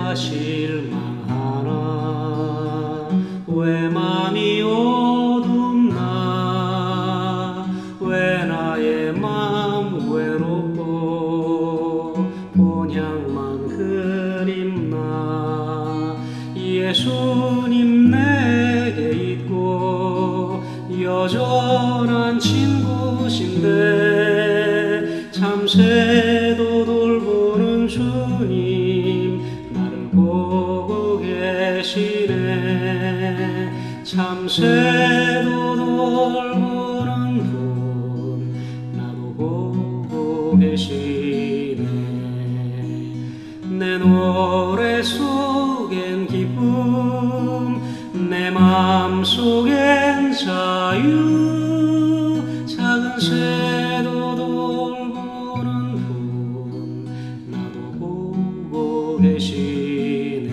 실망하나 왜 맘이 어둡나 왜 나의 맘 외롭고 본향만 그립나 예수님 내게 있고 여전한 친구신데 참새도 돌보는 주님 나를 보고 계시네 참새도 돌보는 분 나도 보고 계시네 내 노래 속엔 기쁨 내 맘속엔 자유 작은 새도 돌보는 분 나도 보고 계시네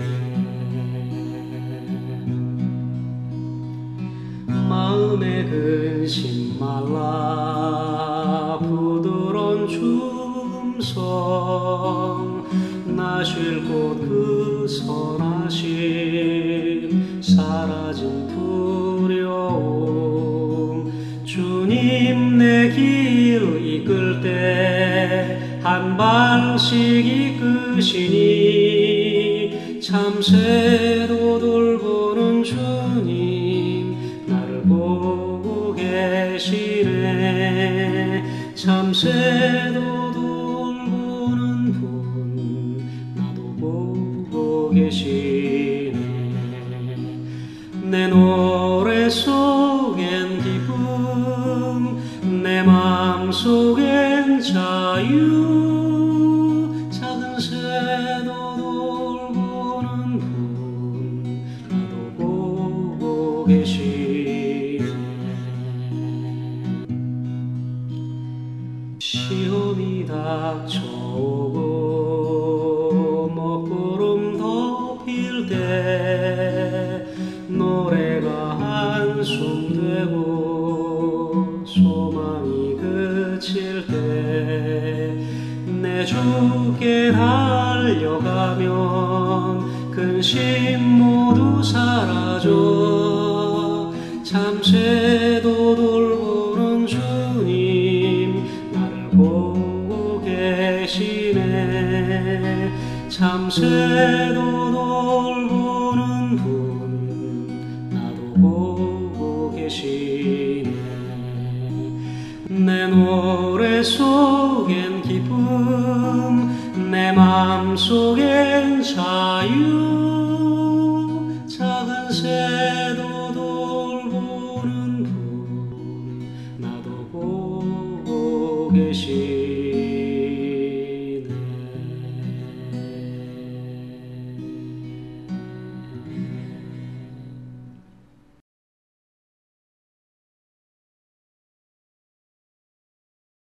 마음에 근심 말라 부드러운 춤성 나 쉴 곳 그 선하심 사라진 두려움 주님 내 길 이끌 때 한 발씩 이끄시니 참새도 돌보는 주님 나를 보고 계시네 참새도 돌보는 분 나도 보고 계시네 내 노래 속엔 기쁨 내 맘속엔 자유 작은 새도 돌보는 분 나도 보고 계시네 시험이 닥쳐오고 먹구름 덮일 때 노래가 한숨 되고 소망이 그칠 때 내 주께 달려가면 근심 모두 사라져 참새도 돌보는 주님 나를 보고 계시네 참새도 돌보는 분 나도 보고 계시네 내 노래 속엔 기쁨 내 맘속엔 자유 작은 새도 돌보는 분 나도 보고 계시네